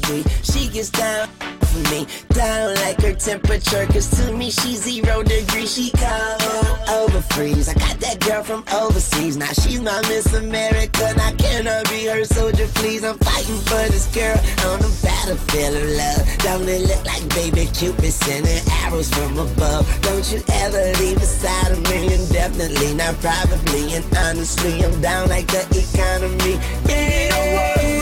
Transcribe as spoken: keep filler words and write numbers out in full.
sweet. She gets down for me, down like her temperature. Cause to me she's zero degrees. She cold over freeze. I got that girl from overseas. Now she's my Miss America. Now can I be her soldier, please? I'm fighting for this girl on the battlefield of love. Don't it look like baby Cupid sending arrows from above? Don't you ever leave beside of me, and definitely not probably. And honestly, I'm down like the economy. Yeah.